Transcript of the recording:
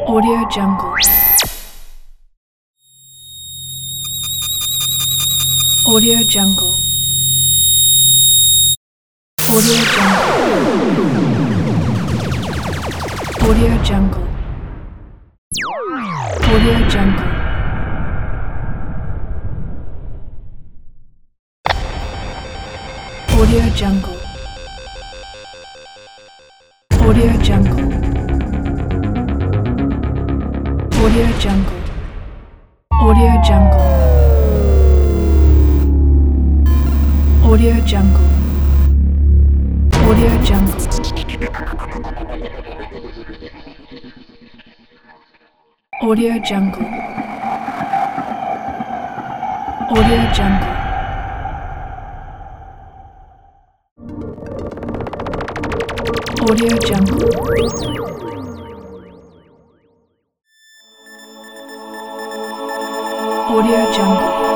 Audio Jungle. Audio Jungle. Audio Jungle. Audio Jungle. Audio Jungle. Audio Jungle. Audio Jungle. Audio Jungle. Audio Jungle. Audio Jungle. Audio Jungle. Audio Jungle. Audio Jungle. Audio Jungle.